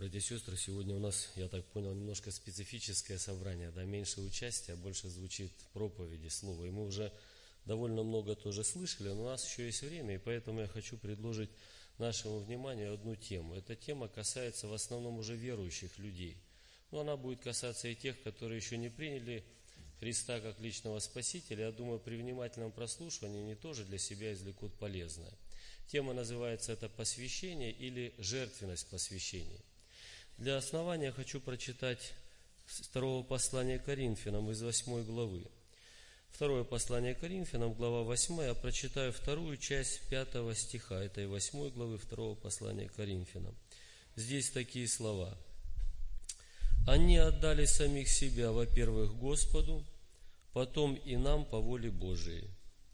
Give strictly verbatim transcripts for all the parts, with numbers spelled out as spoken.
Братья и сестры, сегодня у нас, я так понял, немножко специфическое собрание, да, меньше участия, больше звучит проповеди, слово. И мы уже довольно много тоже слышали, но у нас еще есть время, и поэтому я хочу предложить нашему вниманию одну тему. Эта тема касается в основном уже верующих людей. Но она будет касаться и тех, которые еще не приняли Христа как личного Спасителя. Я думаю, при внимательном прослушивании они тоже для себя извлекут полезное. Тема называется это «Посвящение» или «Жертвенность посвящения». Для основания хочу прочитать с второго послания Коринфянам из восьмой главы. Второе послание Коринфянам, глава восьмая, я прочитаю вторую часть пятого стиха этой восьмой главы второго послания Коринфянам. Здесь такие слова. «Они отдали самих себя, во-первых, Господу, потом и нам по воле Божией».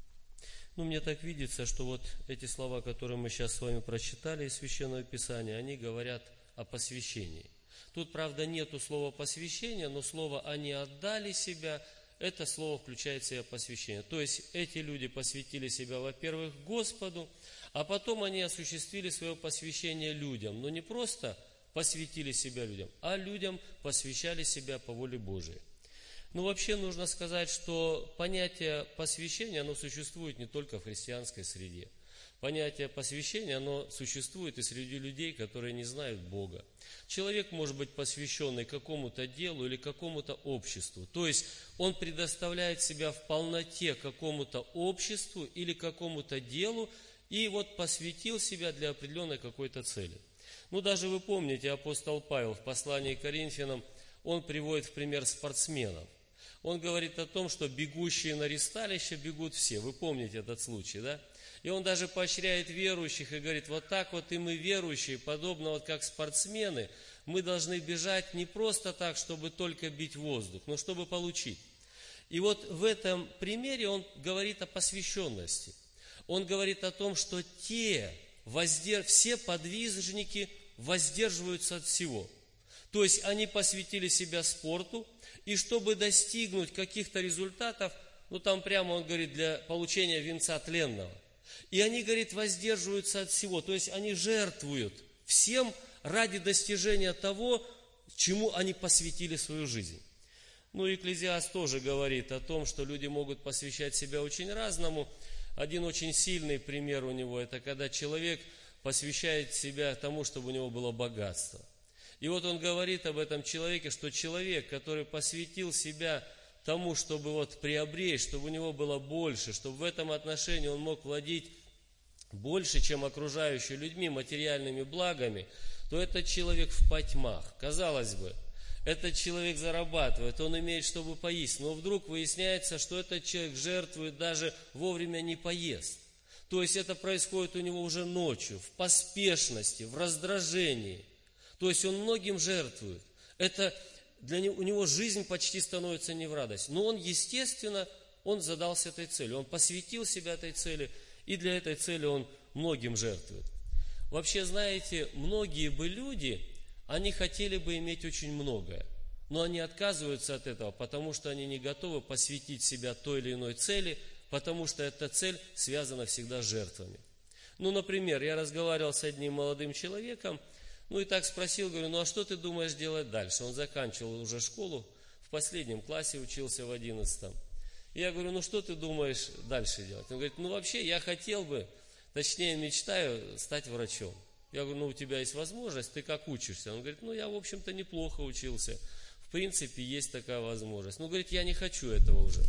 Ну, мне так видится, что вот эти слова, которые мы сейчас с вами прочитали из Священного Писания, они говорят о посвящении. Тут, правда, нету слова «посвящение», но слово «они отдали себя», это слово включает в себя посвящение. То есть, эти люди посвятили себя, во-первых, Господу, а потом они осуществили свое посвящение людям. Но не просто посвятили себя людям, а людям посвящали себя по воле Божией. Ну, вообще нужно сказать, что понятие посвящения, оно существует не только в христианской среде. Понятие посвящения, оно существует и среди людей, которые не знают Бога. Человек может быть посвященный какому-то делу или какому-то обществу. То есть, он предоставляет себя в полноте какому-то обществу или какому-то делу и вот посвятил себя для определенной какой-то цели. Ну, даже вы помните, апостол Павел в послании к Коринфянам, он приводит в пример спортсменов. Он говорит о том, что бегущие на ристалище бегут все. Вы помните этот случай, да? И он даже поощряет верующих и говорит, вот так вот и мы, верующие, подобно вот как спортсмены, мы должны бежать не просто так, чтобы только бить воздух, но чтобы получить. И вот в этом примере он говорит о посвященности. Он говорит о том, что те, воздерж... все подвижники воздерживаются от всего. То есть они посвятили себя спорту, и чтобы достигнуть каких-то результатов, ну там прямо он говорит, для получения венца тленного. И они, говорит, воздерживаются от всего, то есть они жертвуют всем ради достижения того, чему они посвятили свою жизнь. Ну, Екклезиаст тоже говорит о том, что люди могут посвящать себя очень разному. Один очень сильный пример у него, это когда человек посвящает себя тому, чтобы у него было богатство. И вот он говорит об этом человеке, что человек, который посвятил себя тому, чтобы вот приобрести, чтобы у него было больше, чтобы в этом отношении он мог владеть больше, чем окружающие людьми, материальными благами, то этот человек в потьмах. Казалось бы, этот человек зарабатывает, он имеет, чтобы поесть, но вдруг выясняется, что этот человек жертвует, даже вовремя не поест. То есть это происходит у него уже ночью, в поспешности, в раздражении. То есть он многим жертвует. Это для него, у него жизнь почти становится не в радость. Но он, естественно, он задался этой целью. Он посвятил себя этой цели, и для этой цели он многим жертвует. Вообще, знаете, многие бы люди, они хотели бы иметь очень многое. Но они отказываются от этого, потому что они не готовы посвятить себя той или иной цели, потому что эта цель связана всегда с жертвами. Ну, например, я разговаривал с одним молодым человеком, ну и так спросил, говорю, ну а что ты думаешь делать дальше? Он заканчивал уже школу, в последнем классе учился, в одиннадцатом. И я говорю, ну что ты думаешь дальше делать? Он говорит, ну вообще я хотел бы, точнее мечтаю стать врачом. Я говорю, ну у тебя есть возможность, ты как учишься? Он говорит, ну я в общем-то неплохо учился. В принципе есть такая возможность. Ну говорит, я не хочу этого уже.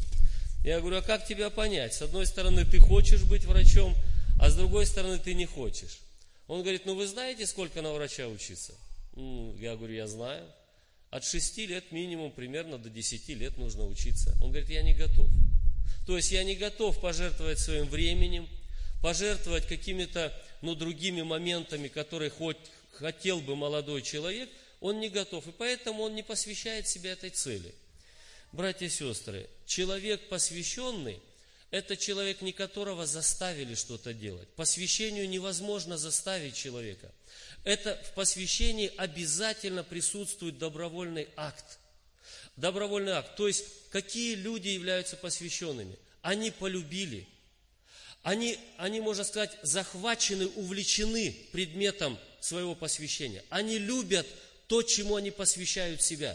Я говорю, а как тебя понять? С одной стороны ты хочешь быть врачом, а с другой стороны ты не хочешь. Он говорит, ну вы знаете, сколько на врача учиться? Я говорю, я знаю. От шести лет минимум, примерно до десяти лет нужно учиться. Он говорит, я не готов. То есть я не готов пожертвовать своим временем, пожертвовать какими-то, ну, другими моментами, которые хоть хотел бы молодой человек, он не готов. И поэтому он не посвящает себя этой цели. Братья и сестры, человек посвященный, это человек, не которого заставили что-то делать. Посвящению невозможно заставить человека. Это в посвящении обязательно присутствует добровольный акт. Добровольный акт. То есть, какие люди являются посвященными? Они полюбили. Они, они, можно сказать, захвачены, увлечены предметом своего посвящения. Они любят то, чему они посвящают себя.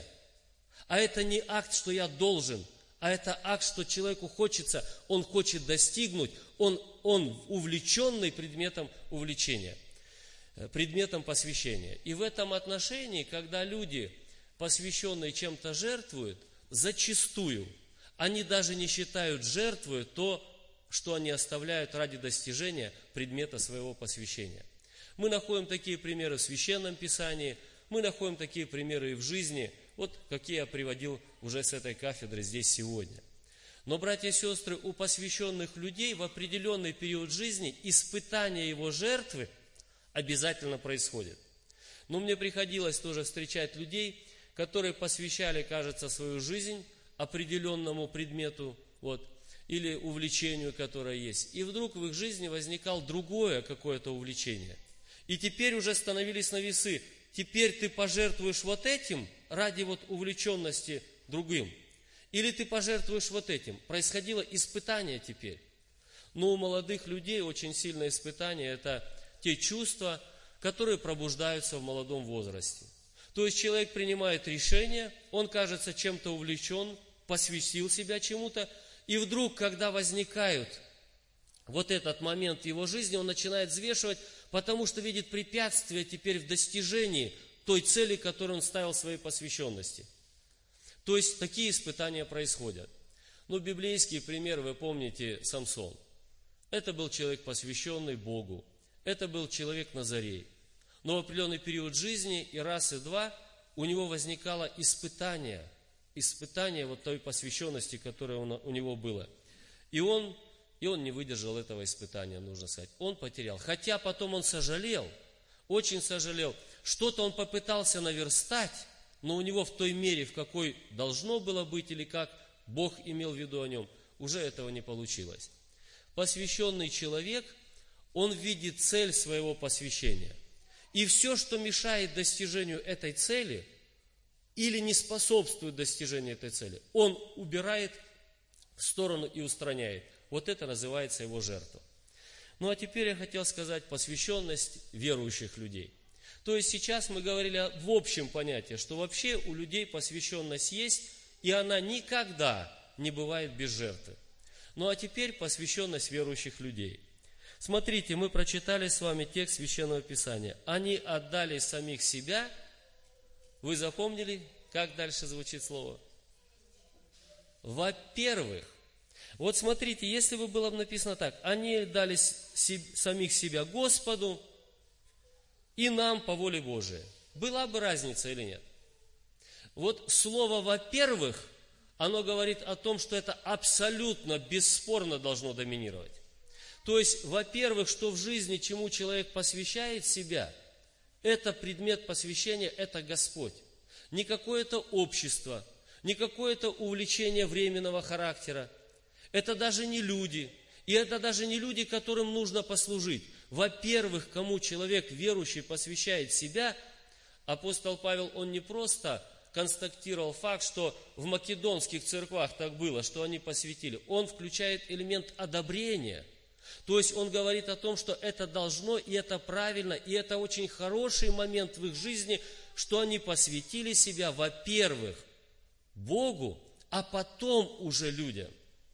А это не акт, что я должен, а это акт, что человеку хочется, он хочет достигнуть, он, он увлеченный предметом увлечения, предметом посвящения. И в этом отношении, когда люди, посвященные чем-то, жертвуют, зачастую они даже не считают жертвой то, что они оставляют ради достижения предмета своего посвящения. Мы находим такие примеры в Священном Писании, мы находим такие примеры и в жизни, вот какие я приводил уже с этой кафедры здесь сегодня. Но, братья и сестры, у посвященных людей в определенный период жизни испытание его жертвы обязательно происходит. Но мне приходилось тоже встречать людей, которые посвящали, кажется, свою жизнь определенному предмету, вот, или увлечению, которое есть. И вдруг в их жизни возникало другое какое-то увлечение. И теперь уже становились на весы. Теперь ты пожертвуешь вот этим ради вот увлеченности другим. Или ты пожертвуешь вот этим. Происходило испытание теперь. Но у молодых людей очень сильное испытание – это те чувства, которые пробуждаются в молодом возрасте. То есть человек принимает решение, он, кажется, чем-то увлечен, посвятил себя чему-то, и вдруг, когда возникают вот этот момент в его жизни, он начинает взвешивать, потому что видит препятствия теперь в достижении той цели, которую он ставил в своей посвященности. То есть такие испытания происходят. Ну, библейский пример, вы помните, Самсон. Это был человек, посвященный Богу. Это был человек Назарей. Но в определенный период жизни, и раз, и два, у него возникало испытание, испытание вот той посвященности, которая у него было. И он, и он не выдержал этого испытания, нужно сказать. Он потерял. Хотя потом он сожалел, очень сожалел. Что-то он попытался наверстать, но у него в той мере, в какой должно было быть, или как Бог имел в виду о нем, уже этого не получилось. Посвященный человек, он видит цель своего посвящения. И все, что мешает достижению этой цели или не способствует достижению этой цели, он убирает в сторону и устраняет. Вот это называется его жертва. Ну а теперь я хотел сказать посвященность верующих людей. То есть сейчас мы говорили в общем понятии, что вообще у людей посвященность есть, и она никогда не бывает без жертвы. Ну а теперь посвященность верующих людей. Смотрите, мы прочитали с вами текст Священного Писания. Они отдали самих себя. Вы запомнили, как дальше звучит слово? Во-первых, вот смотрите, если бы было написано так, они дали самих себя Господу и нам по воле Божией. Была бы разница или нет? Вот слово «во-первых», оно говорит о том, что это абсолютно, бесспорно должно доминировать. То есть, во-первых, что в жизни, чему человек посвящает себя, это предмет посвящения, это Господь. Не какое-то общество, не какое-то увлечение временного характера. Это даже не люди. И это даже не люди, которым нужно послужить. Во-первых, кому человек верующий посвящает себя, апостол Павел, он не просто констатировал факт, что в македонских церквах так было, что они посвятили. Он включает элемент одобрения. То есть он говорит о том, что это должно, и это правильно, и это очень хороший момент в их жизни, что они посвятили себя, во-первых, Богу, а потом уже людям.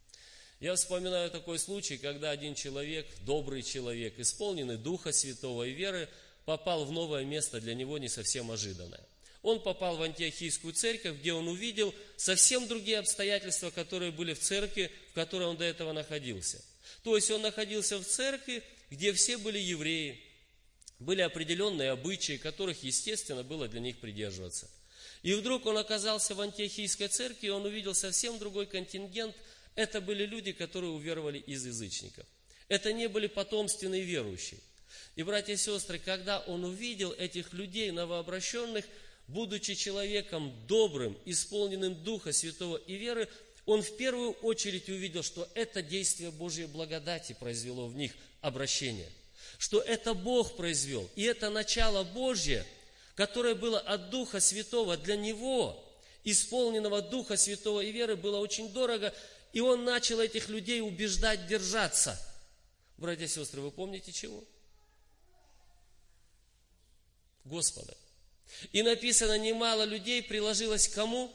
Я вспоминаю такой случай, когда один человек, добрый человек, исполненный Духа Святого и веры, попал в новое место, для него не совсем ожиданное. Он попал в Антиохийскую церковь, где он увидел совсем другие обстоятельства, которые были в церкви, в которой он до этого находился. То есть он находился в церкви, где все были евреи, были определенные обычаи, которых, естественно, было для них придерживаться. И вдруг он оказался в Антиохийской церкви, и он увидел совсем другой контингент. Это были люди, которые уверовали из язычников. Это не были потомственные верующие. И, братья и сестры, когда он увидел этих людей новообращенных, будучи человеком добрым, исполненным Духа Святого и веры, он в первую очередь увидел, что это действие Божьей благодати произвело в них обращение. Что это Бог произвел. И это начало Божье, которое было от Духа Святого для него, исполненного Духа Святого и веры, было очень дорого. И он начал этих людей убеждать держаться. Братья и сестры, вы помните чего? Господа. И написано, немало людей приложилось к кому?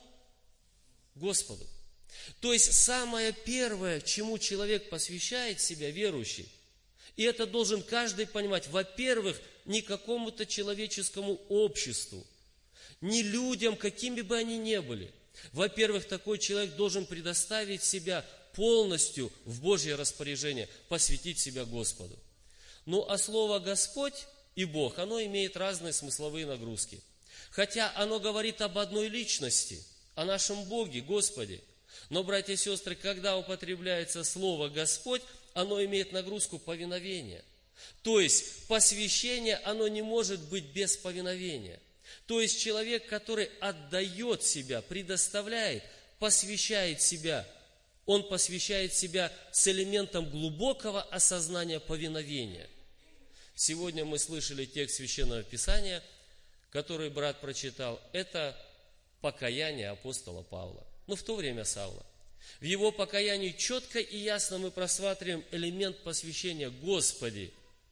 Господу. То есть самое первое, чему человек посвящает себя, верующий, и это должен каждый понимать, во-первых, не какому-то человеческому обществу, не людям, какими бы они ни были. Во-первых, такой человек должен предоставить себя полностью в Божье распоряжение, посвятить себя Господу. Ну, а слово «Господь» и Бог, оно имеет разные смысловые нагрузки. Хотя оно говорит об одной личности, о нашем Боге, Господе. Но, братья и сестры, когда употребляется слово «Господь», оно имеет нагрузку повиновения. То есть посвящение, оно не может быть без повиновения. То есть человек, который отдает себя, предоставляет, посвящает себя, он посвящает себя с элементом глубокого осознания повиновения. Сегодня мы слышали текст Священного Писания, который брат прочитал. Это покаяние апостола Павла. Ну, в то время Савла. В его покаянии четко и ясно мы просматриваем элемент посвящения. Господи,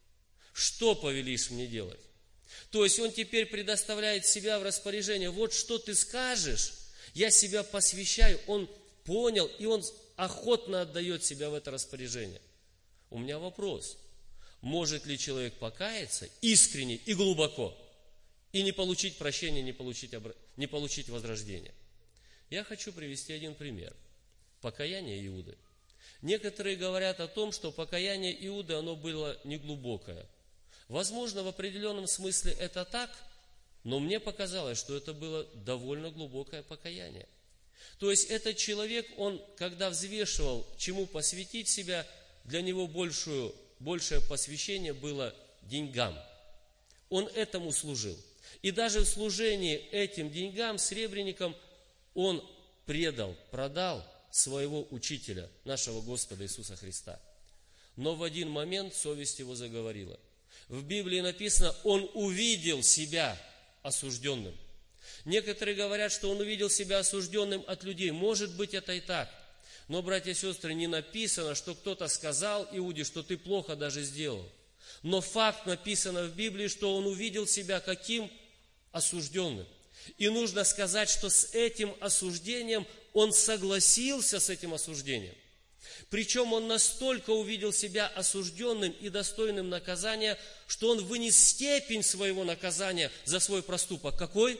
что повелишь мне делать? То есть он теперь предоставляет себя в распоряжение. Вот что ты скажешь, я себя посвящаю. Он понял, и он охотно отдает себя в это распоряжение. У меня вопрос. Может ли человек покаяться искренне и глубоко и не получить прощения, не получить, обра... не получить возрождения? Я хочу привести один пример. Покаяние Иуды. Некоторые говорят о том, что покаяние Иуды, оно было неглубокое. Возможно, в определенном смысле это так, но мне показалось, что это было довольно глубокое покаяние. То есть этот человек, он, когда взвешивал, чему посвятить себя, для него большую, большее посвящение было деньгам. Он этому служил. И даже в служении этим деньгам, сребреникам, он предал, продал своего учителя, нашего Господа Иисуса Христа. Но в один момент совесть его заговорила. В Библии написано, он увидел себя осужденным. Некоторые говорят, что он увидел себя осужденным от людей. Может быть, это и так. Но, братья и сестры, не написано, что кто-то сказал Иуде, что ты плохо даже сделал. Но факт написано в Библии, что он увидел себя каким? Осужденным. И нужно сказать, что с этим осуждением он согласился с этим осуждением. Причем он настолько увидел себя осужденным и достойным наказания, что он вынес степень своего наказания за свой проступок. Какой?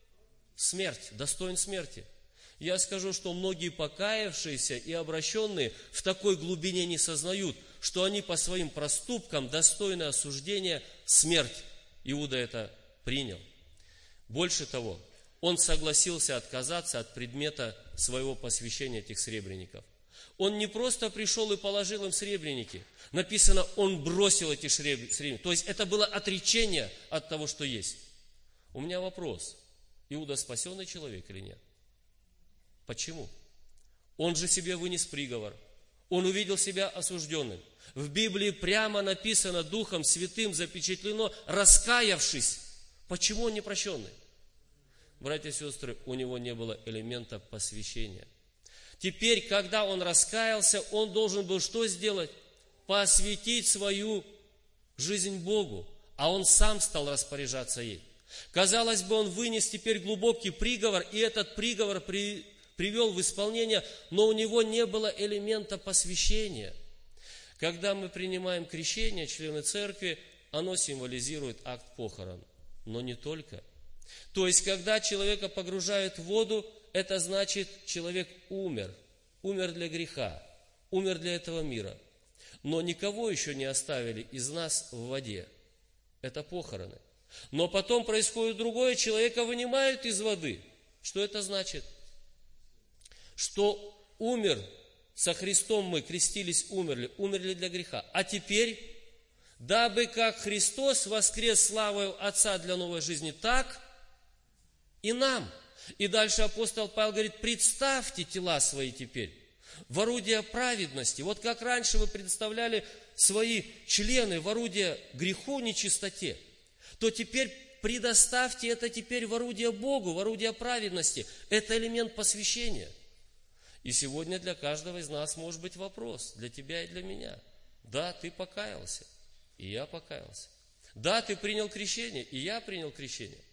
Смерть, достоин смерти. Я скажу, что многие покаявшиеся и обращенные в такой глубине не сознают, что они по своим проступкам достойны осуждения, смерть. Иуда это принял. Больше того, он согласился отказаться от предмета своего посвящения этих сребреников. Он не просто пришел и положил им сребреники. Написано, он бросил эти сребреники. То есть это было отречение от того, что есть. У меня вопрос. Иуда спасенный человек или нет? Почему? Он же себе вынес приговор. Он увидел себя осужденным. В Библии прямо написано, Духом Святым запечатлено, раскаявшись. Почему он не прощенный? Братья и сестры, у него не было элемента посвящения. Теперь, когда он раскаялся, он должен был что сделать? Посвятить свою жизнь Богу, а он сам стал распоряжаться ей. Казалось бы, он вынес теперь глубокий приговор, и этот приговор при, привел в исполнение, но у него не было элемента посвящения. Когда мы принимаем крещение, члены церкви, оно символизирует акт похорон, но не только. То есть, когда человека погружают в воду, это значит, человек умер, умер для греха, умер для этого мира. Но никого еще не оставили из нас в воде. Это похороны. Но потом происходит другое, человека вынимают из воды. Что это значит? Что умер со Христом мы, крестились, умерли, умерли для греха. А теперь, дабы как Христос воскрес славою Отца для новой жизни, так и нам. И дальше апостол Павел говорит, представьте тела свои теперь в орудие праведности. Вот как раньше вы представляли свои члены в орудие греху, нечистоте, то теперь предоставьте это теперь в орудие Богу, в орудие праведности. Это элемент посвящения. И сегодня для каждого из нас может быть вопрос, для тебя и для меня. Да, ты покаялся, и я покаялся. Да, ты принял крещение, и я принял крещение.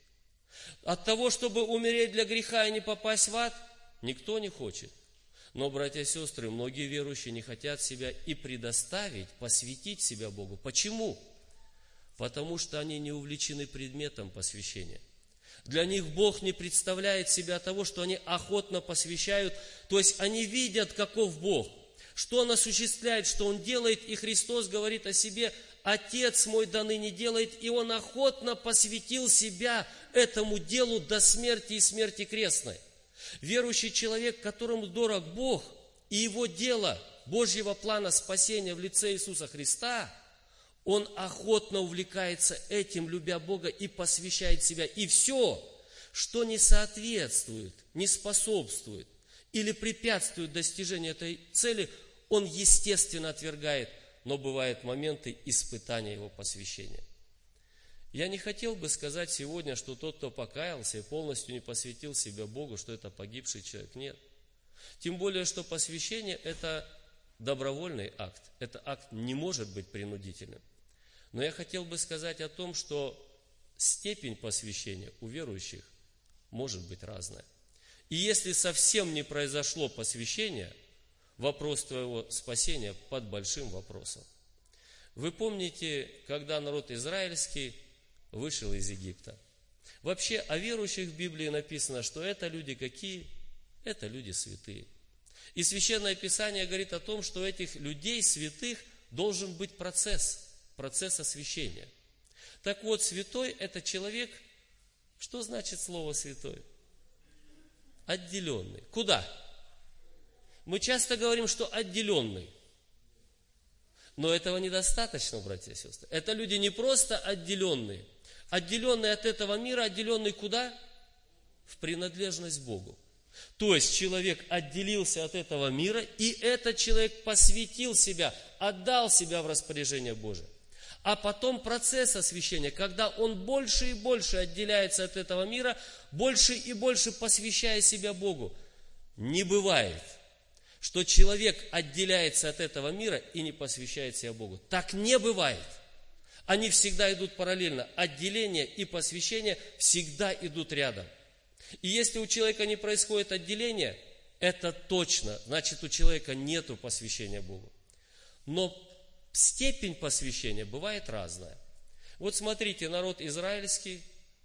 От того, чтобы умереть для греха и не попасть в ад, никто не хочет. Но, братья и сестры, многие верующие не хотят себя и предоставить, посвятить себя Богу. Почему? Потому что они не увлечены предметом посвящения. Для них Бог не представляет себя того, что они охотно посвящают. То есть они видят, каков Бог, что Он осуществляет, что Он делает. И Христос говорит о себе: Отец мой до ныне делает. И Он охотно посвятил себя этому делу до смерти и смерти крестной. Верующий человек, которому дорог Бог и Его дело Божьего плана спасения в лице Иисуса Христа, он охотно увлекается этим, любя Бога, и посвящает себя. И все, что не соответствует, не способствует или препятствует достижению этой цели, он естественно отвергает. Но бывают моменты испытания его посвящения. Я не хотел бы сказать сегодня, что тот, кто покаялся и полностью не посвятил себя Богу, что это погибший человек. Нет. Тем более, что посвящение – это добровольный акт. Это акт не может быть принудительным. Но я хотел бы сказать о том, что степень посвящения у верующих может быть разная. И если совсем не произошло посвящение, вопрос твоего спасения под большим вопросом. Вы помните, когда народ израильский вышел из Египта? Вообще о верующих в Библии написано, что это люди какие? Это люди святые. И Священное Писание говорит о том, что у этих людей святых должен быть процесс. Процесс освящения. Так вот, святой – это человек, что значит слово святой? Отделенный. Куда? Мы часто говорим, что отделенный. Но этого недостаточно, братья и сестры. Это люди не просто отделенные. Отделенные от этого мира, отделенные куда? В принадлежность Богу. То есть человек отделился от этого мира, и этот человек посвятил себя, отдал себя в распоряжение Божие. А потом процесс освящения, когда он больше и больше отделяется от этого мира, больше и больше посвящая себя Богу. Не бывает, что человек отделяется от этого мира и не посвящает себя Богу. Так не бывает. Они всегда идут параллельно. Отделение и посвящение всегда идут рядом. И если у человека не происходит отделение, это точно, значит, у человека нету посвящения Богу. Но степень посвящения бывает разная. Вот смотрите, народ израильский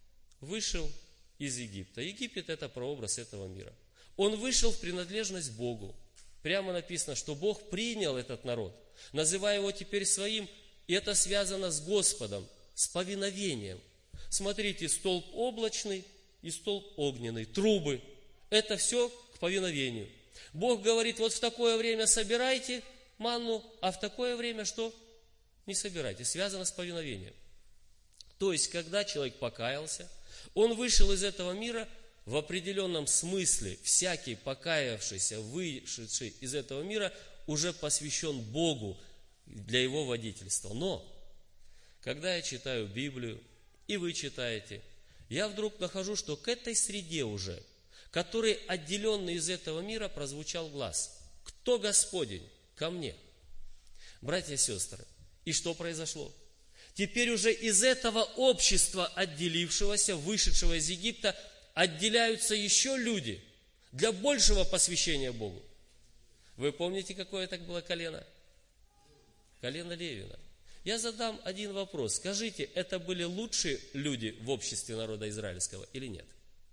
вышел из Египта. Египет – это прообраз этого мира. Он вышел в принадлежность Богу. Прямо написано, что Бог принял этот народ, называя его теперь своим, и это связано с Господом, с повиновением. Смотрите, столб облачный и столб огненный, трубы. Это все к повиновению. Бог говорит, вот в такое время собирайте манну, а в такое время что? Не собирайте. Связано с повиновением. То есть, когда человек покаялся, он вышел из этого мира, в определенном смысле всякий покаявшийся, вышедший из этого мира, уже посвящен Богу для его водительства. Но, когда я читаю Библию, и вы читаете, я вдруг нахожу, что к этой среде уже, который отделенный из этого мира, прозвучал глас: «Кто Господень? Ко мне». Братья и сестры, и что произошло? Теперь уже из этого общества, отделившегося, вышедшего из Египта, отделяются еще люди для большего посвящения Богу. Вы помните, какое это было колено? Колено Левина. Я задам один вопрос. Скажите, это были лучшие люди в обществе народа израильского или нет?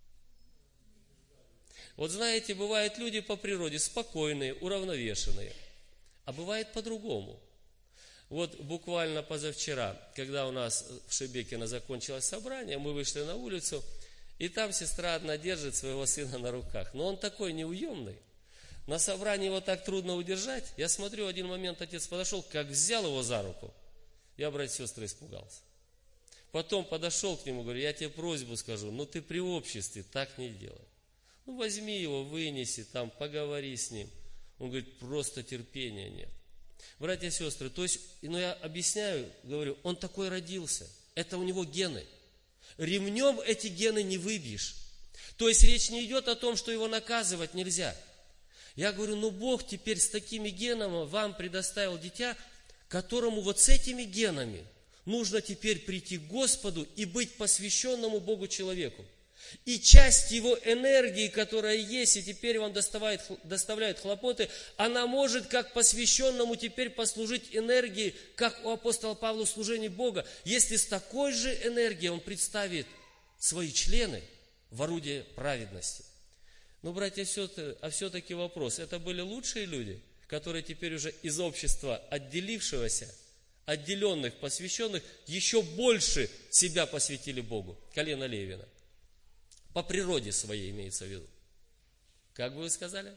Вот знаете, бывают люди по природе спокойные, уравновешенные, а бывает по-другому. Вот буквально позавчера, когда у нас в Шебекино закончилось собрание, мы вышли на улицу, и там сестра одна держит своего сына на руках. Но он такой неуемный. На собрании его так трудно удержать. Я смотрю, один момент отец подошел, как взял его за руку. Я, братья и сестры, испугался. Потом подошел к нему, говорю, я тебе просьбу скажу, ну ты при обществе так не делай. Ну возьми его, вынеси, там, поговори с ним. Он говорит, просто терпения нет. Братья и сестры, то есть, ну я объясняю, говорю, он такой родился. Это у него гены. Ремнем эти гены не выбьешь. То есть речь не идет о том, что его наказывать нельзя. Я говорю, ну Бог теперь с такими генами вам предоставил дитя, которому вот с этими генами нужно теперь прийти к Господу и быть посвященному Богу человеку. И часть его энергии, которая есть, и теперь вам доставляет, доставляет хлопоты, она может как посвященному теперь послужить энергией, как у апостола Павла в служении Бога, если с такой же энергией он представит свои члены в орудие праведности. Но, братья, а все-таки вопрос, это были лучшие люди, которые теперь уже из общества отделившегося, отделенных, посвященных, еще больше себя посвятили Богу, колено Левина. По природе своей имеется в виду. Как бы вы сказали?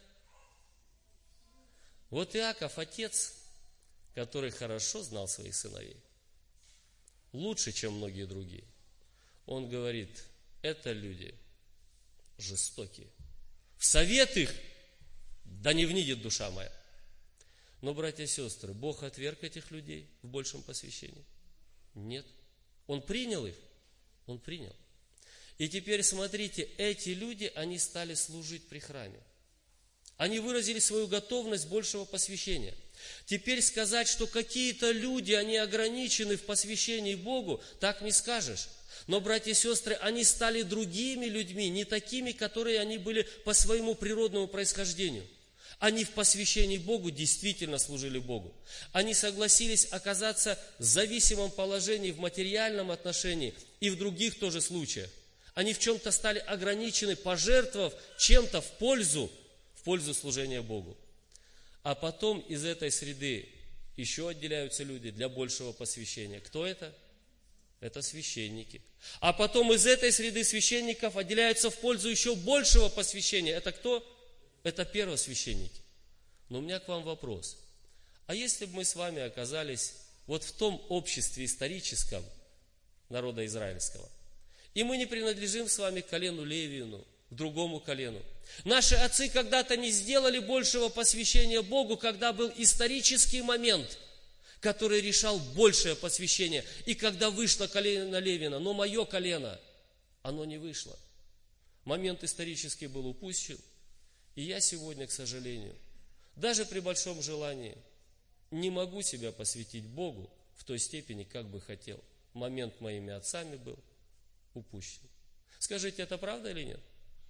Вот Иаков, отец, который хорошо знал своих сыновей, лучше, чем многие другие. Он говорит, это люди жестокие. В совет их, да не внидит душа моя. Но, братья и сестры, Бог отверг этих людей в большем посвящении? Нет. Он принял их? Он принял. И теперь смотрите, эти люди, они стали служить при храме. Они выразили свою готовность большего посвящения. Теперь сказать, что какие-то люди, они ограничены в посвящении Богу, так не скажешь. Но, братья и сестры, они стали другими людьми, не такими, которые они были по своему природному происхождению. Они в посвящении Богу действительно служили Богу. Они согласились оказаться в зависимом положении в материальном отношении и в других тоже случаях. Они в чем-то стали ограничены, пожертвовав чем-то в пользу, в пользу служения Богу. А потом из этой среды еще отделяются люди для большего посвящения. Кто это? Это священники. А потом из этой среды священников отделяются в пользу еще большего посвящения. Это кто? Это первосвященники. Но у меня к вам вопрос. А если бы мы с вами оказались вот в том обществе историческом народа израильского, и мы не принадлежим с вами к колену Левину, к другому колену. Наши отцы когда-то не сделали большего посвящения Богу, когда был исторический момент, который решал большее посвящение. И когда вышло колено Левина, но мое колено, оно не вышло. Момент исторический был упущен. И я сегодня, к сожалению, даже при большом желании, не могу себя посвятить Богу в той степени, как бы хотел. Момент моими отцами был упущен. Скажите, это правда или нет?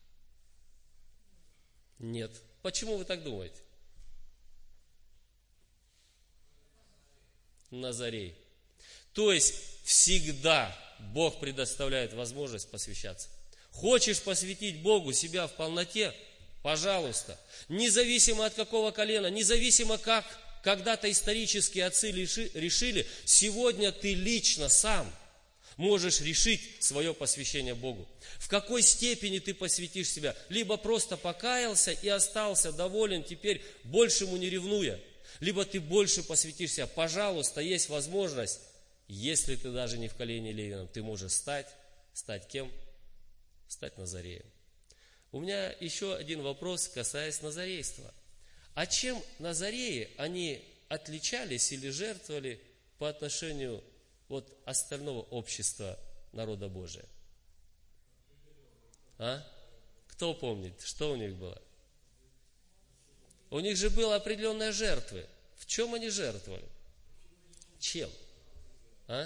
Нет. Почему вы так думаете? Назарей. То есть всегда Бог предоставляет возможность посвящаться. Хочешь посвятить Богу себя в полноте? Пожалуйста. Независимо от какого колена, независимо как когда-то исторические отцы решили, сегодня ты лично сам можешь решить свое посвящение Богу. В какой степени ты посвятишь себя? Либо просто покаялся и остался доволен, теперь большему не ревнуя. Либо ты больше посвятишь себя. Пожалуйста, есть возможность, если ты даже не в колене Левина, ты можешь стать, стать кем? Стать Назареем. У меня еще один вопрос, касаясь назарейства. А чем назареи, они отличались или жертвовали по отношению от остального общества народа Божия? А? Кто помнит, что у них было? У них же было определенные жертвы. В чем они жертвовали? Чем? А?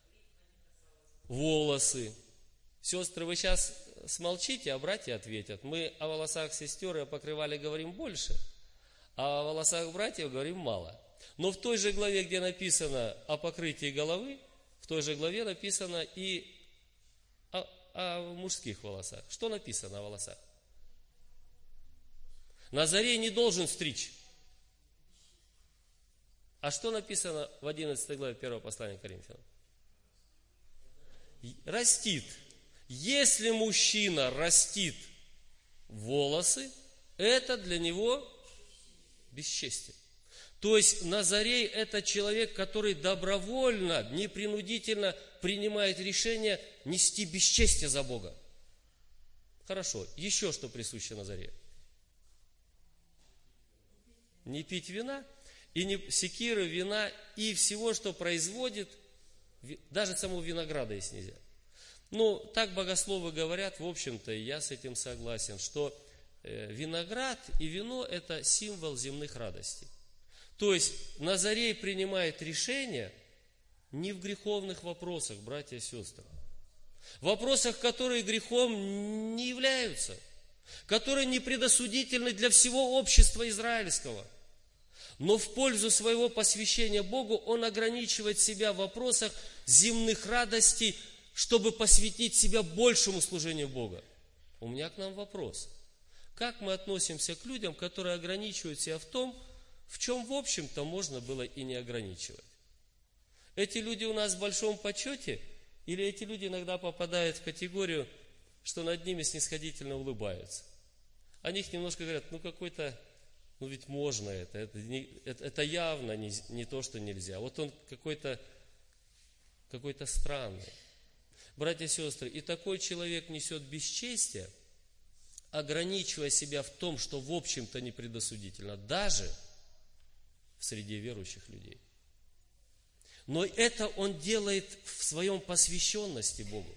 Волосы. Сестры, вы сейчас смолчите, а братья ответят. Мы о волосах сестер и о покрывале говорим больше, а о волосах братьев говорим мало. Но в той же главе, где написано о покрытии головы, в той же главе написано и о, о мужских волосах. Что написано о волосах? Назарей не должен стричь. А что написано в одиннадцатой главе первого послания к Коринфянам? Растит. Если мужчина растит волосы, это для него бесчестие. То есть Назарей – это человек, который добровольно, непринудительно принимает решение нести бесчестие за Бога. Хорошо. Еще что присуще Назарею? Не пить вина, и не секиры, вина, и всего, что производит, даже самого винограда есть нельзя. Ну, так богословы говорят, в общем-то, и я с этим согласен, что виноград и вино – это символ земных радостей. То есть Назарей принимает решение не в греховных вопросах, братья и сестры. в вопросах, которые грехом не являются, которые не предосудительны для всего общества израильского. Но в пользу своего посвящения Богу он ограничивает себя в вопросах земных радостей, чтобы посвятить себя большему служению Бога. У меня к нам вопрос. Как мы относимся к людям, которые ограничивают себя в том, в чем, в общем-то, можно было и не ограничивать? Эти люди у нас в большом почете, или эти люди иногда попадают в категорию, что над ними снисходительно улыбаются? О них немножко говорят, ну какой-то, ну ведь можно это, это, не, это, это явно не, не то, что нельзя. Вот он какой-то, какой-то странный. Братья и сестры, и такой человек несет бесчестие, ограничивая себя в том, что в общем-то не предосудительно, даже в среде верующих людей. Но это он делает в своем посвященности Богу.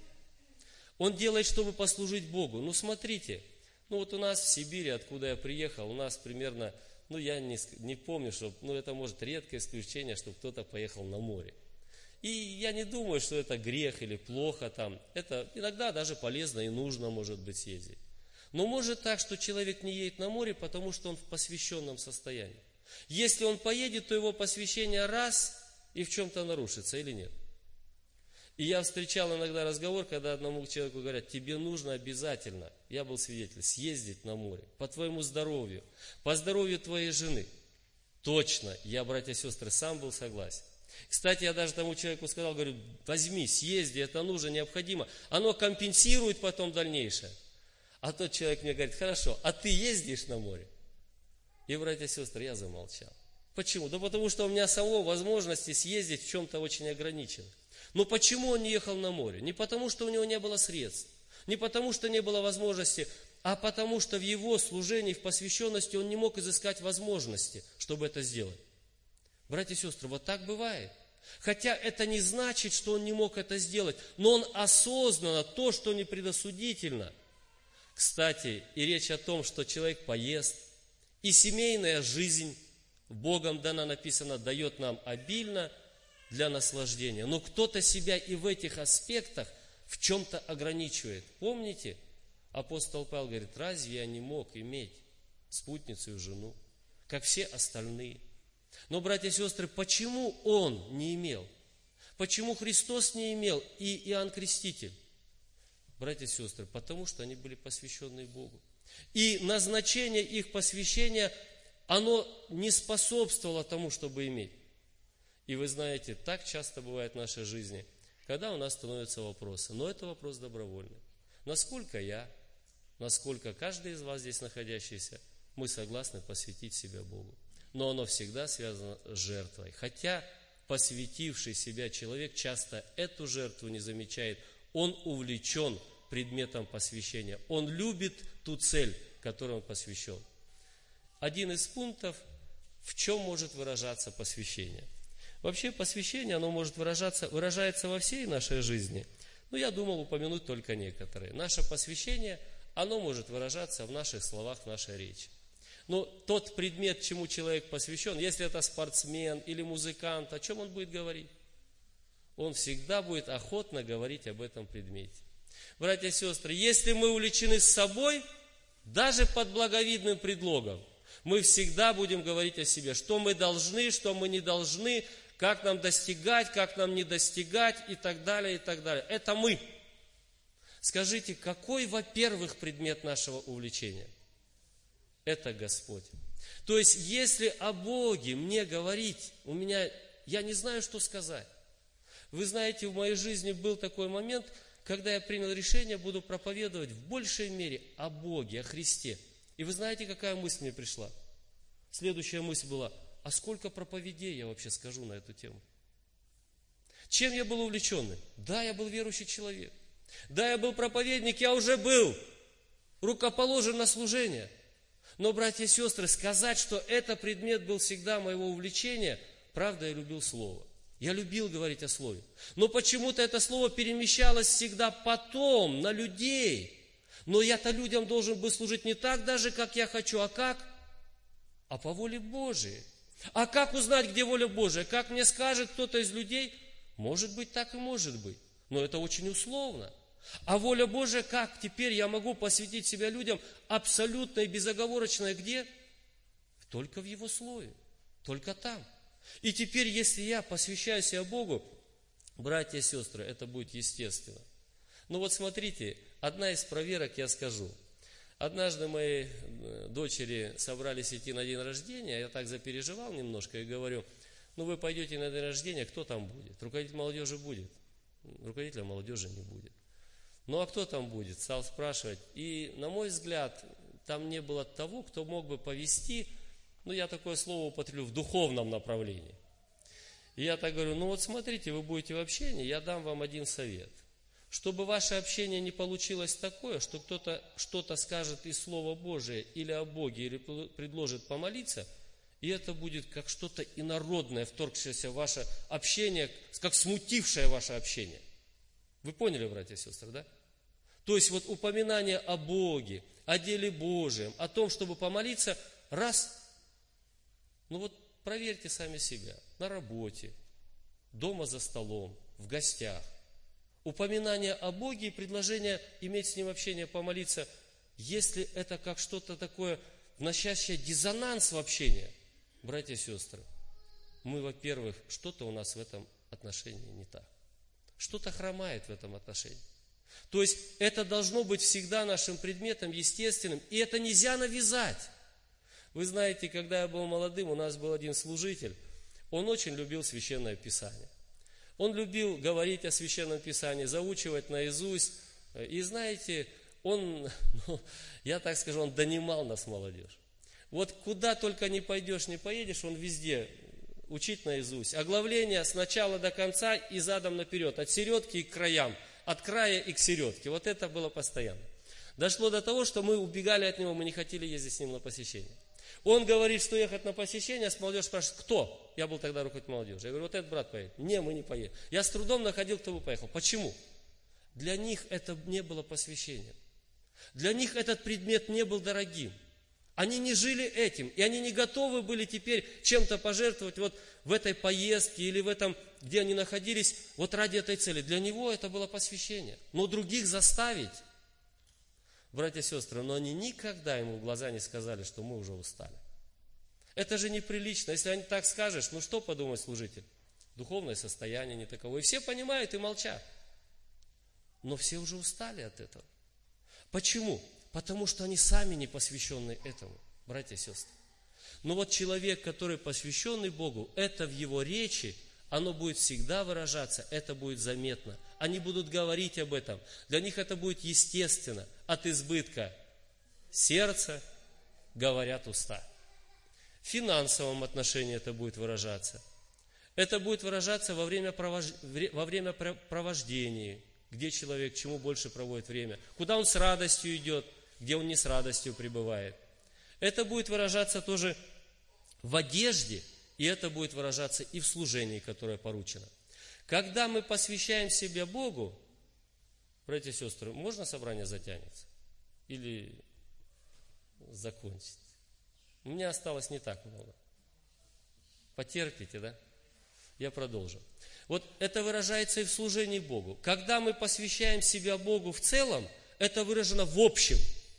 Он делает, чтобы послужить Богу. Ну, смотрите, ну вот у нас в Сибири, откуда я приехал, у нас примерно, ну я не, не помню, что, ну это может редкое исключение, что кто-то поехал на море. И я не думаю, что это грех или плохо там. Это иногда даже полезно и нужно, может быть, съездить. Но может так, что человек не едет на море, потому что он в посвященном состоянии. Если он поедет, то его посвящение раз и в чем-то нарушится или нет. И я встречал иногда разговор, когда одному человеку говорят, тебе нужно обязательно, я был свидетель, съездить на море по твоему здоровью, по здоровью твоей жены. Точно, я, братья и сестры, сам был согласен. Кстати, я даже тому человеку сказал, говорю, возьми, съезди, это нужно, необходимо. Оно компенсирует потом дальнейшее. А тот человек мне говорит, хорошо, а ты ездишь на море? И, братья и сестры, я замолчал. Почему? Да потому что у меня самого возможности съездить в чем-то очень ограничены. Но почему он не ехал на море? Не потому, что у него не было средств, не потому, что не было возможности, а потому, что в его служении, в посвященности он не мог изыскать возможности, чтобы это сделать. Братья и сестры, вот так бывает. Хотя это не значит, что он не мог это сделать, но он осознанно, то, что не предосудительно. Кстати, и речь о том, что человек поест, и семейная жизнь Богом дана, написано, дает нам обильно для наслаждения. Но кто-то себя и в этих аспектах в чем-то ограничивает. Помните, апостол Павел говорит, разве я не мог иметь спутницу и жену, как все остальные? Но, братья и сестры, почему он не имел? Почему Христос не имел и Иоанн Креститель? Братья и сестры, потому что они были посвящены Богу. И назначение их посвящения, оно не способствовало тому, чтобы иметь. И вы знаете, так часто бывает в нашей жизни, когда у нас становятся вопросы. Но это вопрос добровольный. Насколько я, насколько каждый из вас здесь находящийся, мы согласны посвятить себя Богу. Но оно всегда связано с жертвой. Хотя посвятивший себя человек часто эту жертву не замечает. Он увлечен предметом посвящения. Он любит ту цель, которой он посвящен. Один из пунктов, в чем может выражаться посвящение. Вообще посвящение, оно может выражаться, выражается во всей нашей жизни. Но я думал упомянуть только некоторые. Наше посвящение, оно может выражаться в наших словах, в нашей речи. Но тот предмет, чему человек посвящен, если это спортсмен или музыкант, о чем он будет говорить? Он всегда будет охотно говорить об этом предмете. Братья и сестры, если мы увлечены с собой, даже под благовидным предлогом, мы всегда будем говорить о себе, что мы должны, что мы не должны, как нам достигать, как нам не достигать и так далее, и так далее. Это мы. Скажите, какой, во-первых, предмет нашего увлечения? Это Господь. То есть, если о Боге мне говорить, у меня, я не знаю, что сказать. Вы знаете, в моей жизни был такой момент, когда я принял решение, буду проповедовать в большей мере о Боге, о Христе. И вы знаете, какая мысль мне пришла? Следующая мысль была, а сколько проповедей я вообще скажу на эту тему? Чем я был увлеченный? Да, я был верующий человек. Да, я был проповедник, я уже был рукоположен на служение. Но, братья и сестры, сказать, что это предмет был всегда моего увлечения, правда, я любил Слово. Я любил говорить о Слове. Но почему-то это Слово перемещалось всегда потом, на людей. Но я-то людям должен был служить не так даже, как я хочу, а как? А по воле Божией. А как узнать, где воля Божия? Как мне скажет кто-то из людей? Может быть, так и может быть. Но это очень условно. А воля Божия, как теперь я могу посвятить себя людям абсолютно и безоговорочно где? Только в Его Слове, только там. И теперь, если я посвящаю себя Богу, братья и сестры, это будет естественно. Ну вот смотрите, одна из проверок я скажу. Однажды мои дочери собрались идти на день рождения, я так запереживал немножко и говорю, ну вы пойдете на день рождения, кто там будет? Руководитель молодежи будет, руководителя молодежи не будет. Ну а кто там будет? Стал спрашивать. И на мой взгляд, там не было того, кто мог бы повести, ну я такое слово употреблю, в духовном направлении. И я так говорю, ну вот смотрите, вы будете в общении, я дам вам один совет. Чтобы ваше общение не получилось такое, что кто-то что-то скажет из Слова Божия или о Боге, или предложит помолиться, и это будет как что-то инородное, вторгшееся в ваше общение, как смутившее ваше общение. Вы поняли, братья и сестры, да? То есть вот упоминание о Боге, о деле Божьем, о том, чтобы помолиться, раз, ну вот проверьте сами себя, на работе, дома за столом, в гостях. Упоминание о Боге и предложение иметь с Ним общение, помолиться, если это как что-то такое, вносящее диссонанс в общение, братья и сестры, мы, во-первых, что-то у нас в этом отношении не так. Что-то хромает в этом отношении. То есть, это должно быть всегда нашим предметом естественным, и это нельзя навязать. Вы знаете, когда я был молодым, у нас был один служитель, он очень любил Священное Писание. Он любил говорить о Священном Писании, заучивать наизусть. И знаете, он, ну, я так скажу, он донимал нас, молодежь. Вот куда только не пойдешь, не поедешь, он везде учить наизусть. Оглавление с начала до конца и задом наперед, от середки и к краям, от края и к середке. Вот это было постоянно. Дошло до того, что мы убегали от него, мы не хотели ездить с ним на посещение. Он говорит, что ехать на посещение, а с молодежью спрашивает, кто? Я был тогда руководитель молодежи. Я говорю, вот этот брат поедет. Не, мы не поедем. Я с трудом находил, кто бы поехал. Почему? Для них это не было посвящением. Для них этот предмет не был дорогим. Они не жили этим, и они не готовы были теперь чем-то пожертвовать вот в этой поездке или в этом, где они находились, вот ради этой цели. Для него это было посвящение. Но других заставить, братья и сестры, но они никогда ему в глаза не сказали, что мы уже устали. Это же неприлично. Если они так скажешь, ну что подумает служитель? Духовное состояние не таково. И все понимают и молчат. Но все уже устали от этого. Почему? Потому что они сами не посвящены этому, братья и сестры. Но вот человек, который посвященный Богу, это в его речи, оно будет всегда выражаться, это будет заметно. Они будут говорить об этом. Для них это будет естественно. От избытка сердца говорят уста. В финансовом отношении это будет выражаться. Это будет выражаться во время, провож... во время провождения, где человек чему больше проводит время, куда он с радостью идет, где он не с радостью пребывает. Это будет выражаться тоже в одежде, и это будет выражаться и в служении, которое поручено. Когда мы посвящаем себя Богу, братья и сестры, можно собрание затянется? Или закончить? У меня осталось не так много. Потерпите, да? Я продолжу. Вот это выражается и в служении Богу. Когда мы посвящаем себя Богу в целом, это выражено в общем.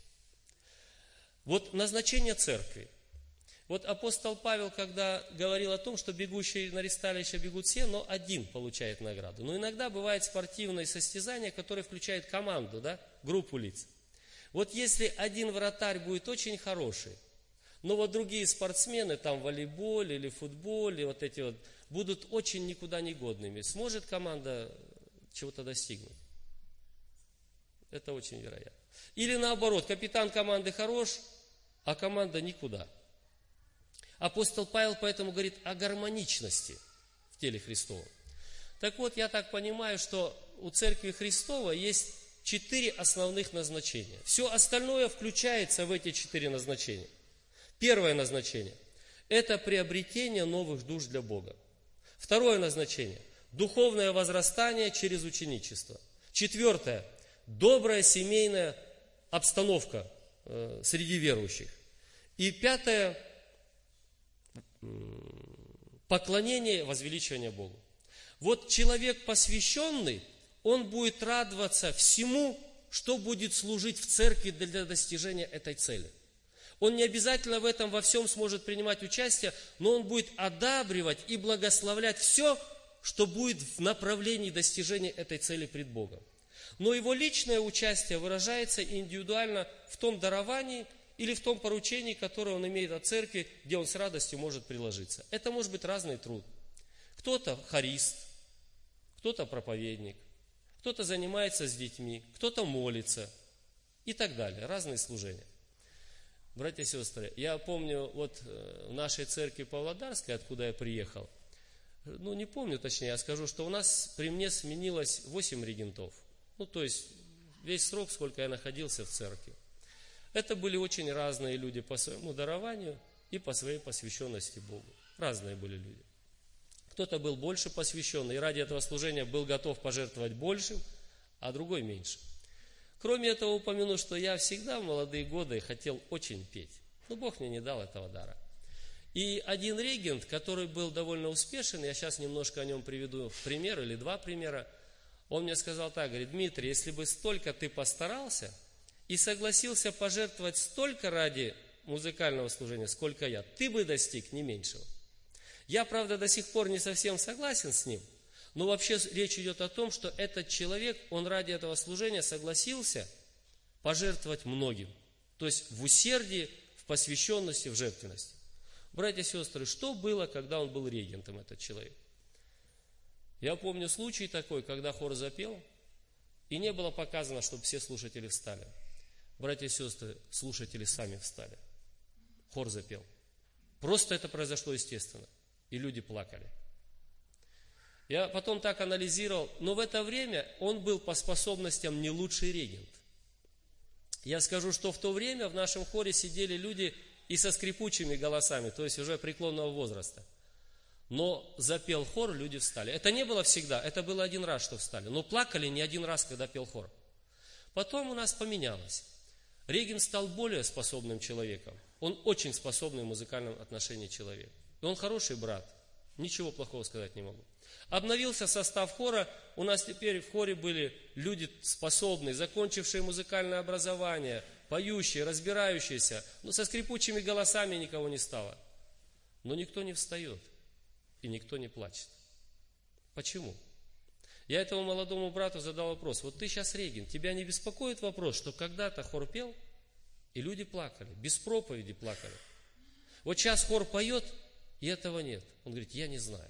Вот назначение церкви. Вот апостол Павел, когда говорил о том, что бегущие на ресталище бегут все, но один получает награду. Но иногда бывает спортивное состязание, которое включает команду, да, группу лиц. Вот если один вратарь будет очень хороший, но вот другие спортсмены, там в волейболе или футболе, вот эти вот, будут очень никуда не годными, сможет команда чего-то достигнуть? Это очень вероятно. Или наоборот, капитан команды хорош, а команда никуда. Апостол Павел поэтому говорит о гармоничности в теле Христовом. Так вот, я так понимаю, что у Церкви Христовой есть четыре основных назначения. Все остальное включается в эти четыре назначения. Первое назначение – это приобретение новых душ для Бога. Второе назначение – духовное возрастание через ученичество. Четвертое – добрая семейная обстановка э, среди верующих. И пятое – поклонение, возвеличивание Богу. Вот человек посвященный, он будет радоваться всему, что будет служить в церкви для достижения этой цели. Он не обязательно в этом во всем сможет принимать участие, но он будет одабривать и благословлять все, что будет в направлении достижения этой цели пред Богом. Но его личное участие выражается индивидуально в том даровании или в том поручении, которое он имеет от церкви, где он с радостью может приложиться. Это может быть разный труд. Кто-то хорист, кто-то проповедник, кто-то занимается с детьми, кто-то молится и так далее. Разные служения. Братья и сестры, я помню, вот в нашей церкви Павлодарской, откуда я приехал, ну не помню точнее, я скажу, что у нас при мне сменилось восемь регентов. Ну то есть весь срок, сколько я находился в церкви. Это были очень разные люди по своему дарованию и по своей посвященности Богу. Разные были люди. Кто-то был больше посвященный и ради этого служения был готов пожертвовать большим, а другой меньше. Кроме этого упомяну, что я всегда в молодые годы хотел очень петь. Но Бог мне не дал этого дара. И один регент, который был довольно успешен, я сейчас немножко о нем приведу пример или два примера, он мне сказал так, говорит: Дмитрий, если бы столько ты постарался и согласился пожертвовать столько ради музыкального служения, сколько я, ты бы достиг не меньшего. Я, правда, до сих пор не совсем согласен с ним, но вообще речь идет о том, что этот человек, он ради этого служения согласился пожертвовать многим. То есть в усердии, в посвященности, в жертвенности. Братья и сестры, что было, когда он был регентом, этот человек? Я помню случай такой, когда хор запел, и не было показано, чтобы все слушатели встали. Братья и сестры, слушатели сами встали. Хор запел. Просто это произошло естественно. И люди плакали. Я потом так анализировал, но в это время он был по способностям не лучший регент. Я скажу, что в то время в нашем хоре сидели люди и со скрипучими голосами, то есть уже преклонного возраста. Но запел хор, люди встали. Это не было всегда, это было один раз, что встали. Но плакали не один раз, когда пел хор. Потом у нас поменялось. Регент стал более способным человеком. Он очень способный в музыкальном отношении человек. И он хороший брат. Ничего плохого сказать не могу. Обновился состав хора. У нас теперь в хоре были люди способные, закончившие музыкальное образование, поющие, разбирающиеся. Но со скрипучими голосами никого не стало. Но никто не встает. И никто не плачет. Почему? Я этому молодому брату задал вопрос. Вот ты сейчас регент, тебя не беспокоит вопрос, что когда-то хор пел, и люди плакали, без проповеди плакали. Вот сейчас хор поет, и этого нет. Он говорит, я не знаю.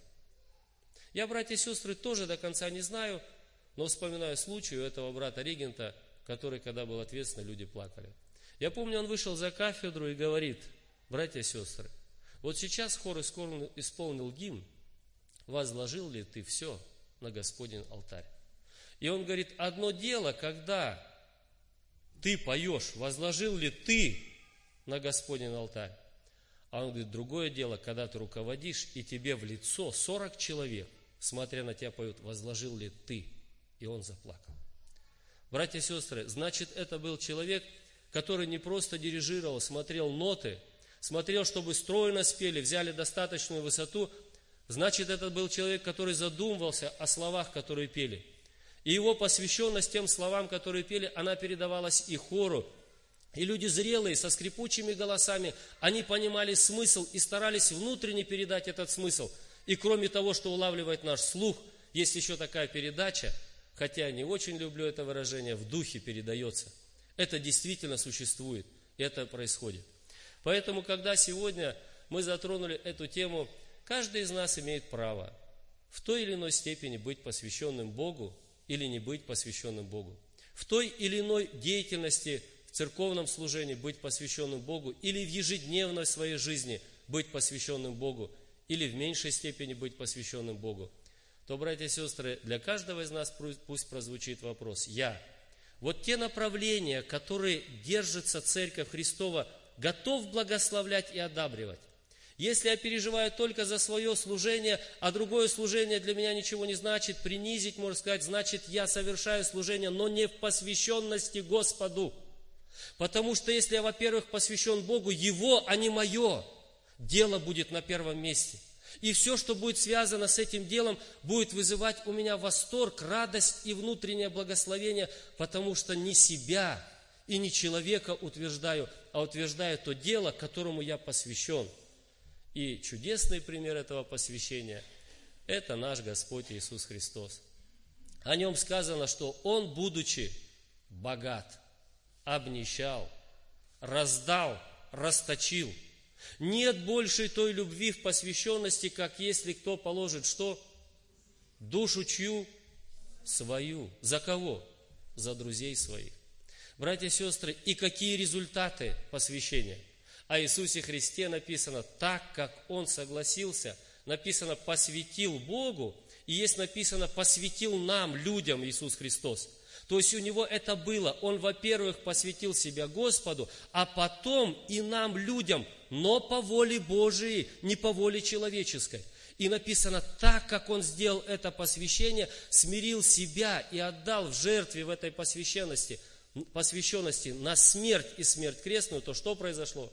Я, братья и сестры, тоже до конца не знаю, но вспоминаю случай у этого брата-регента, который, когда был ответственный, люди плакали. Я помню, он вышел за кафедру и говорит, братья и сестры, вот сейчас хор исполнил гимн, возложил ли ты все на Господень алтарь? И он говорит, одно дело, когда ты поешь, возложил ли ты на Господень алтарь? А он говорит, другое дело, когда ты руководишь, и тебе в лицо сорок человек, смотря на тебя поют, возложил ли ты? И он заплакал. Братья и сестры, значит, это был человек, который не просто дирижировал, смотрел ноты, смотрел, чтобы стройно спели, взяли достаточную высоту. Значит, это был человек, который задумывался о словах, которые пели. И его посвященность тем словам, которые пели, она передавалась и хору. И люди зрелые, со скрипучими голосами, они понимали смысл и старались внутренне передать этот смысл. И кроме того, что улавливает наш слух, есть еще такая передача, хотя я не очень люблю это выражение, в духе передается. Это действительно существует, и это происходит. Поэтому, когда сегодня мы затронули эту тему, каждый из нас имеет право в той или иной степени быть посвященным Богу или не быть посвященным Богу. В той или иной деятельности, в церковном служении быть посвященным Богу или в ежедневной своей жизни быть посвященным Богу или в меньшей степени быть посвященным Богу. То, братья и сестры, для каждого из нас пусть прозвучит вопрос. Я. Вот те направления, которые держится Церковь Христова, готов благословлять и одабривать. Если я переживаю только за свое служение, а другое служение для меня ничего не значит, принизить, можно сказать, значит, я совершаю служение, но не в посвященности Господу. Потому что если я, во-первых, посвящен Богу, Его, а не мое, дело будет на первом месте. И все, что будет связано с этим делом, будет вызывать у меня восторг, радость и внутреннее благословение, потому что не себя и не человека утверждаю, а утверждаю то дело, которому я посвящен. И чудесный пример этого посвящения – это наш Господь Иисус Христос. О Нем сказано, что Он, будучи богат, обнищал, раздал, расточил. Нет большей той любви в посвященности, как если кто положит что? Душу чью? Свою. За кого? За друзей своих. Братья и сестры, и какие результаты посвящения? О Иисусе Христе написано, так как Он согласился, написано, посвятил Богу, и есть написано, посвятил нам, людям, Иисус Христос. То есть у Него это было. Он, во-первых, посвятил себя Господу, а потом и нам, людям, но по воле Божией, не по воле человеческой. И написано, так как Он сделал это посвящение, смирил себя и отдал в жертве в этой посвященности, посвященности на смерть и смерть крестную, то что произошло?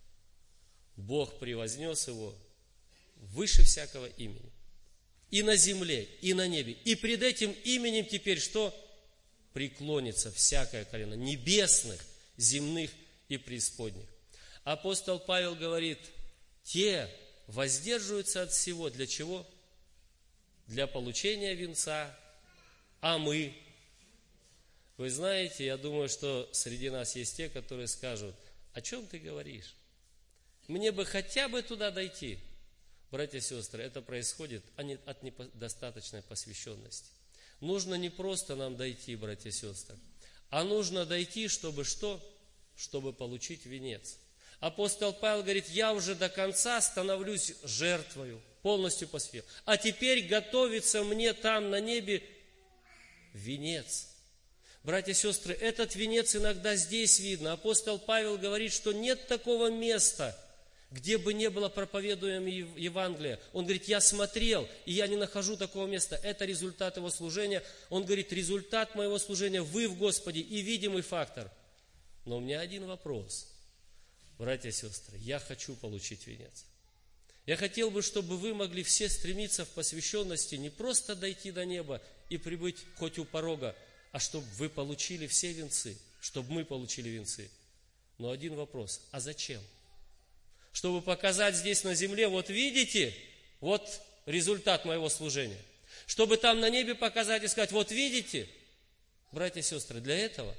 Бог превознес Его выше всякого имени. И на земле, и на небе. И пред этим именем теперь что? Преклонится всякое колено небесных, земных и преисподних. Апостол Павел говорит, те воздерживаются от всего. Для чего? Для получения венца. А мы? Вы знаете, я думаю, что среди нас есть те, которые скажут, о чем ты говоришь? Мне бы хотя бы туда дойти. Братья и сестры, это происходит от недостаточной посвященности. Нужно не просто нам дойти, братья и сестры, а нужно дойти, чтобы что? Чтобы получить венец. Апостол Павел говорит, я уже до конца становлюсь жертвою, полностью посвящен. А теперь готовится мне там на небе венец. Братья и сестры, этот венец иногда здесь видно. Апостол Павел говорит, что нет такого места, где бы не было проповедуемого Евангелия. Он говорит, я смотрел, и я не нахожу такого места. Это результат его служения. Он говорит, результат моего служения вы в Господе и видимый фактор. Но у меня один вопрос. Братья и сестры, я хочу получить венец. Я хотел бы, чтобы вы могли все стремиться в посвященности не просто дойти до неба и прибыть хоть у порога, а чтобы вы получили все венцы, чтобы мы получили венцы. Но один вопрос, а зачем? Чтобы показать здесь на земле, вот видите, вот результат моего служения. Чтобы там на небе показать и сказать, вот видите, братья и сестры, для этого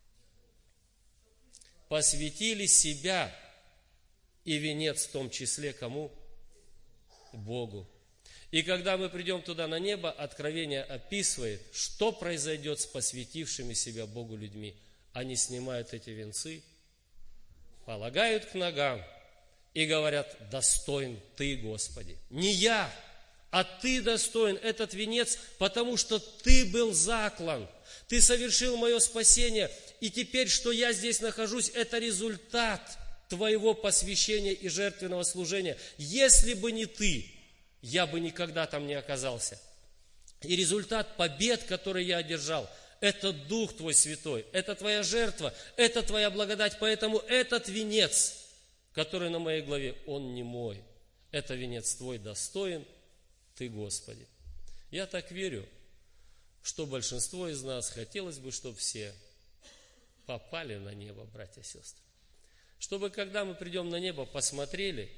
посвятили себя и венец в том числе кому? Богу. И когда мы придем туда на небо, Откровение описывает, что произойдет с посвятившими себя Богу людьми. Они снимают эти венцы, полагают к ногам, и говорят, достоин Ты, Господи. Не я, а Ты достоин этот венец, потому что Ты был заклан. Ты совершил мое спасение. И теперь, что я здесь нахожусь, это результат Твоего посвящения и жертвенного служения. Если бы не Ты, я бы никогда там не оказался. И результат побед, которые я одержал, это Дух Твой Святой, это Твоя жертва, это Твоя благодать. Поэтому этот венец, который на моей голове, он не мой. Это венец Твой достоин, Ты, Господи. Я так верю, что большинство из нас хотелось бы, чтобы все попали на небо, братья и сестры. Чтобы, когда мы придем на небо, посмотрели,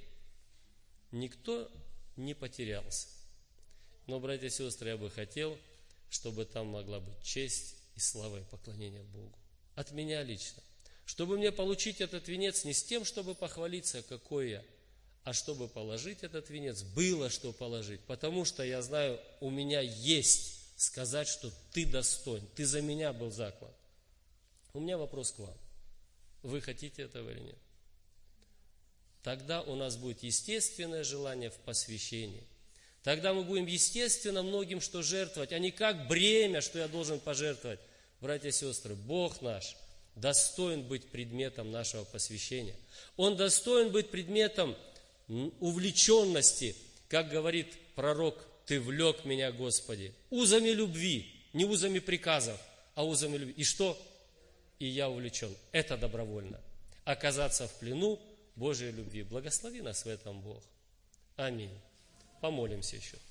никто не потерялся. Но, братья и сестры, я бы хотел, чтобы там могла быть честь и слава и поклонение Богу. От меня лично. Чтобы мне получить этот венец не с тем, чтобы похвалиться, какой я, а чтобы положить этот венец, было что положить. Потому что я знаю, у меня есть сказать, что Ты достоин, Ты за меня был заклан. У меня вопрос к вам. Вы хотите этого или нет? Тогда у нас будет естественное желание в посвящении. Тогда мы будем естественно многим что жертвовать, а не как бремя, что я должен пожертвовать. Братья и сестры, Бог наш достоин быть предметом нашего посвящения. Он достоин быть предметом увлеченности, как говорит пророк, Ты влек меня, Господи, узами любви, не узами приказов, а узами любви. И что? И я увлечен. Это добровольно. Оказаться в плену Божьей любви. Благослови нас в этом, Бог. Аминь. Помолимся еще.